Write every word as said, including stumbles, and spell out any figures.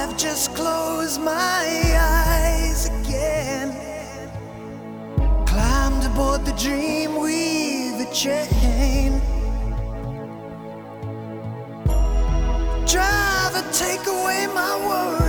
I've just closed my eyes again. Climbed aboard the dream with a chain. Driver, take away my worries.